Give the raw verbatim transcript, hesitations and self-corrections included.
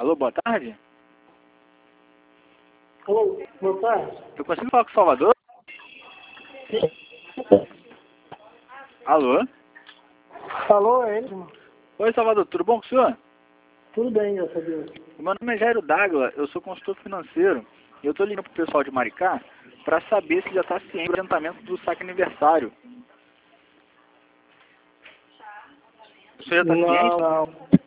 Alô, boa tarde? Alô, boa tarde. Eu consigo falar com o Salvador? Sim. Alô? Alô, é ele? Oi, Salvador, tudo bom com o senhor? Tudo bem, graças a Deus. O meu nome é Jairo Dágula, eu sou consultor financeiro e eu estou ligando pro pessoal de Maricá para saber se já está ciente do adiantamento do saque aniversário. O senhor já está ciente? Não, não.